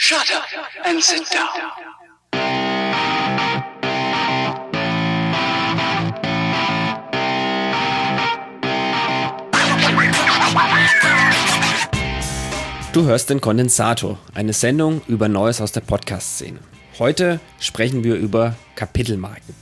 Shut up and sit down. Du hörst den Kondensator, eine Sendung über Neues aus der Podcast-Szene. Heute sprechen wir über Kapitelmarken.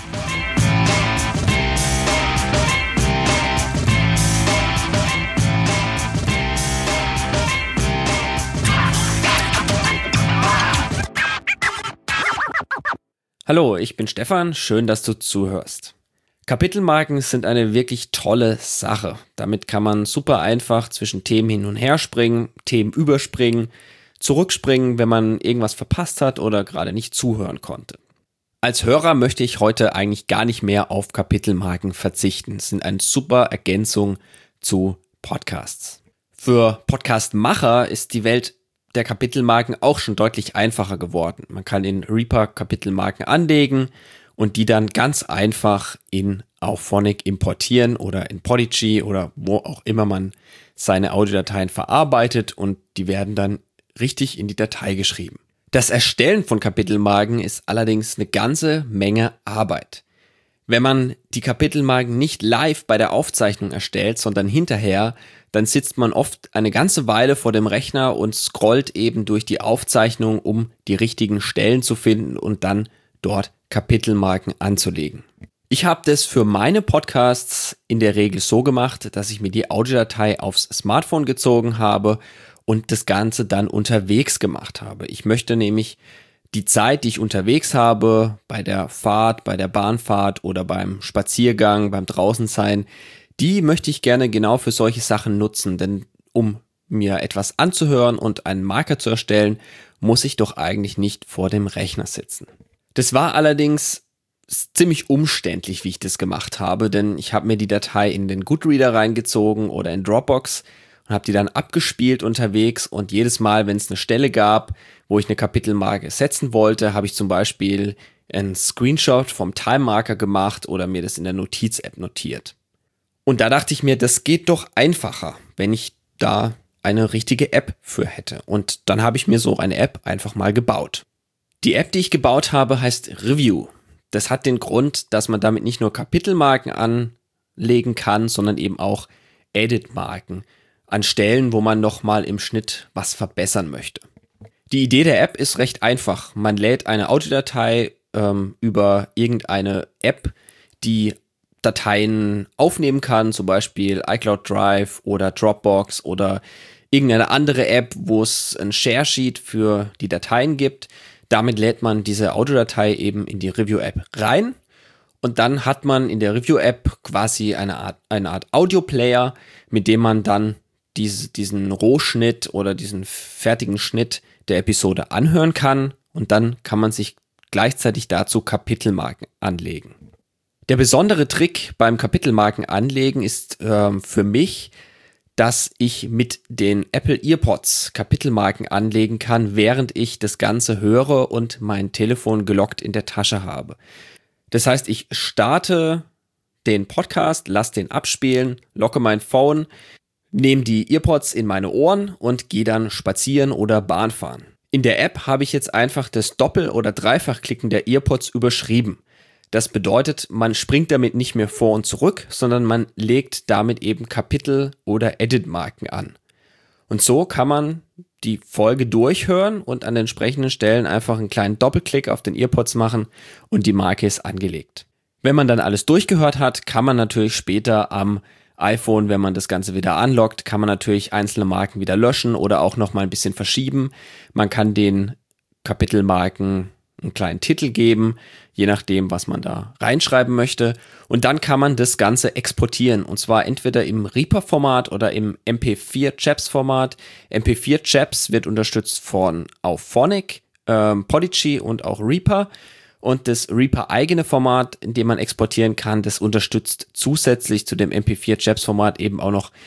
Hallo, ich bin Stefan, schön, dass du zuhörst. Kapitelmarken sind eine wirklich tolle Sache. Damit kann man super einfach zwischen Themen hin und her springen, Themen überspringen, zurückspringen, wenn man irgendwas verpasst hat oder gerade nicht zuhören konnte. Als Hörer möchte ich heute eigentlich gar nicht mehr auf Kapitelmarken verzichten. Es sind eine super Ergänzung zu Podcasts. Für Podcastmacher ist die Welt der Kapitelmarken auch schon deutlich einfacher geworden. Man kann in Reaper Kapitelmarken anlegen und die dann ganz einfach in Auphonic importieren oder in Podigy oder wo auch immer man seine Audiodateien verarbeitet und die werden dann richtig in die Datei geschrieben. Das Erstellen von Kapitelmarken ist allerdings eine ganze Menge Arbeit. Wenn man die Kapitelmarken nicht live bei der Aufzeichnung erstellt, sondern hinterher, dann sitzt man oft eine ganze Weile vor dem Rechner und scrollt eben durch die Aufzeichnung, um die richtigen Stellen zu finden und dann dort Kapitelmarken anzulegen. Ich habe das für meine Podcasts in der Regel so gemacht, dass ich mir die Audiodatei aufs Smartphone gezogen habe und das Ganze dann unterwegs gemacht habe. Ich möchte nämlich die Zeit, die ich unterwegs habe, bei der Fahrt, bei der Bahnfahrt oder beim Spaziergang, beim Draußensein, die möchte ich gerne genau für solche Sachen nutzen, denn um mir etwas anzuhören und einen Marker zu erstellen, muss ich doch eigentlich nicht vor dem Rechner sitzen. Das war allerdings ziemlich umständlich, wie ich das gemacht habe, denn ich habe mir die Datei in den Goodreader reingezogen oder in Dropbox und habe die dann abgespielt unterwegs und jedes Mal, wenn es eine Stelle gab, wo ich eine Kapitelmarke setzen wollte, habe ich zum Beispiel einen Screenshot vom Time Marker gemacht oder mir das in der Notiz-App notiert. Und da dachte ich mir, das geht doch einfacher, wenn ich da eine richtige App für hätte. Und dann habe ich mir so eine App einfach mal gebaut. Die App, die ich gebaut habe, heißt Review. Das hat den Grund, dass man damit nicht nur Kapitelmarken anlegen kann, sondern eben auch Edit-Marken an Stellen, wo man nochmal im Schnitt was verbessern möchte. Die Idee der App ist recht einfach. Man lädt eine Audiodatei über irgendeine App, die Dateien aufnehmen kann, zum Beispiel iCloud Drive oder Dropbox oder irgendeine andere App, wo es ein Share-Sheet für die Dateien gibt. Damit lädt man diese Audiodatei eben in die Review-App rein und dann hat man in der Review-App quasi eine Art Audio-Player, mit dem man dann diesen Rohschnitt oder diesen fertigen Schnitt der Episode anhören kann und dann kann man sich gleichzeitig dazu Kapitelmarken anlegen. Der besondere Trick beim Kapitelmarken anlegen ist für mich, dass ich mit den Apple EarPods Kapitelmarken anlegen kann, während ich das Ganze höre und mein Telefon gelockt in der Tasche habe. Das heißt, ich starte den Podcast, lasse den abspielen, locke mein Phone, nehme die EarPods in meine Ohren und gehe dann spazieren oder Bahn fahren. In der App habe ich jetzt einfach das Doppel- oder Dreifachklicken der EarPods überschrieben. Das bedeutet, man springt damit nicht mehr vor und zurück, sondern man legt damit eben Kapitel- oder Edit-Marken an. Und so kann man die Folge durchhören und an den entsprechenden Stellen einfach einen kleinen Doppelklick auf den EarPods machen und die Marke ist angelegt. Wenn man dann alles durchgehört hat, kann man natürlich später am iPhone, wenn man das Ganze wieder anlockt, kann man natürlich einzelne Marken wieder löschen oder auch nochmal ein bisschen verschieben. Man kann den Kapitelmarken einen kleinen Titel geben, je nachdem, was man da reinschreiben möchte. Und dann kann man das Ganze exportieren. Und zwar entweder im Reaper-Format oder im MP4-Chaps-Format. MP4-Chaps wird unterstützt von Auphonic, Podigy und auch Reaper. Und das Reaper-eigene Format, in dem man exportieren kann, das unterstützt zusätzlich zu dem MP4-Chaps-Format eben auch noch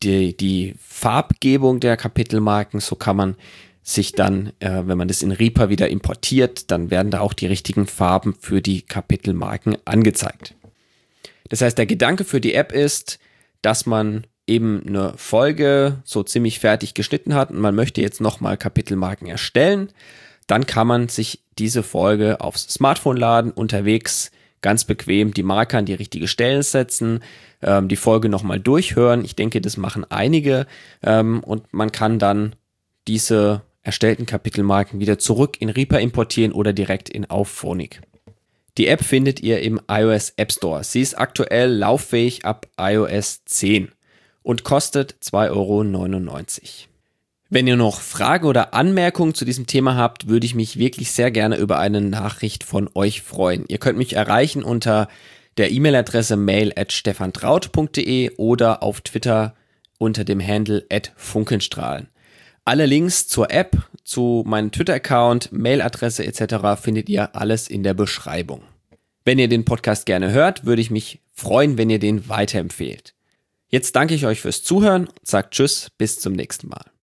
die Farbgebung der Kapitelmarken. So kann man sich dann, wenn man das in Reaper wieder importiert, dann werden da auch die richtigen Farben für die Kapitelmarken angezeigt. Das heißt, der Gedanke für die App ist, dass man eben eine Folge so ziemlich fertig geschnitten hat und man möchte jetzt nochmal Kapitelmarken erstellen, dann kann man sich diese Folge aufs Smartphone laden, unterwegs ganz bequem die Marker an die richtige Stelle setzen, die Folge nochmal durchhören. Ich denke, das machen einige und man kann dann diese erstellten Kapitelmarken wieder zurück in Reaper importieren oder direkt in Auphonic. Die App findet ihr im iOS App Store. Sie ist aktuell lauffähig ab iOS 10 und kostet 2,99 €. Wenn ihr noch Fragen oder Anmerkungen zu diesem Thema habt, würde ich mich wirklich sehr gerne über eine Nachricht von euch freuen. Ihr könnt mich erreichen unter der E-Mail-Adresse mail@stefantraut.de oder auf Twitter unter dem Handle @funkenstrahlen. Alle Links zur App, zu meinem Twitter-Account, Mailadresse etc. findet ihr alles in der Beschreibung. Wenn ihr den Podcast gerne hört, würde ich mich freuen, wenn ihr den weiterempfehlt. Jetzt danke ich euch fürs Zuhören und sage Tschüss, bis zum nächsten Mal.